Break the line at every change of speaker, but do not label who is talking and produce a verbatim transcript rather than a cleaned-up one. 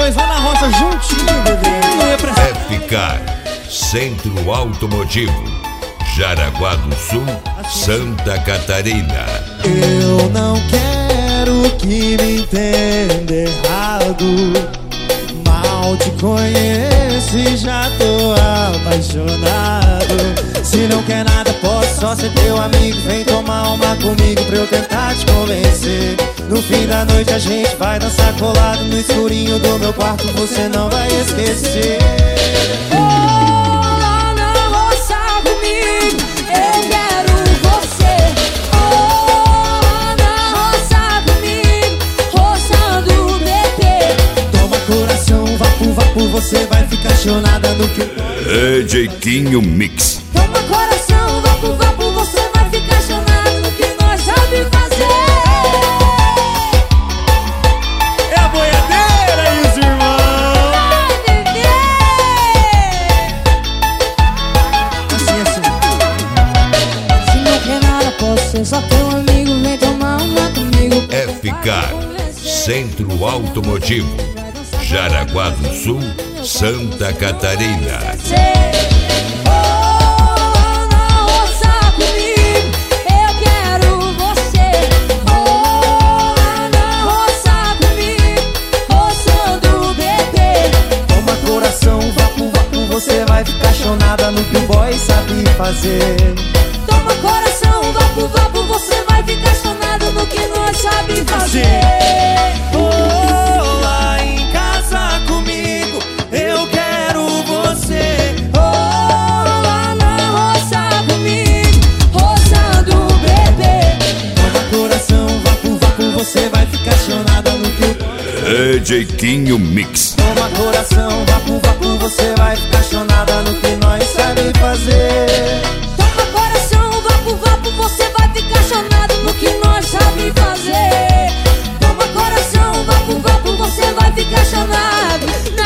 dois lá na roça juntinho, bebê. Não ia pra...
F K Centro Automotivo, Jaraguá do Sul, Santa Catarina.
Eu não quero que me entenda errado. Mal te conheço e já tô apaixonado. Se não quer nada, posso só ser teu amigo. Vem tomar uma comigo pra eu tentar te convencer. No fim da noite a gente vai dançar colado no escurinho do meu quarto, você não vai esquecer. Você vai ficar apaixonada no que...
É Jeitinho Mix.
Toma coração, vapo, vapo, você vai ficar apaixonada no que nós sabe fazer.
É a boiadeira e os irmãos.
Vai, bebê.
Assim, assim.
Se não quer nada, posso ser só teu amigo. Vem tomar uma comigo.
F K Centro Automotivo, Jaraguá do Sul, Santa Catarina.
Oh, na roça comigo, eu quero você. Oh, na roça comigo, roçando bebê.
Toma coração, vapo, vapo, você vai ficar apaixonada no que o boy sabe fazer.
Toma coração, vapo, vapo, você vai ficar apaixonado no que nós sabe fazer.
Oh, lá em casa comigo, eu quero você.
Oh, lá na roça comigo, roçando bebê.
Toma coração, vapo, vapo, você vai ficar apaixonada no que o boy...
É Jeitinho Mix.
Toma coração, vapo, vapo, você vai ficar apaixonada no que nós sabe fazer.
Toma coração, vapo, vapo, você vai ficar apaixonado no que nós sabe fazer. Toma coração, vapo, vapo, você vai ficar apaixonado.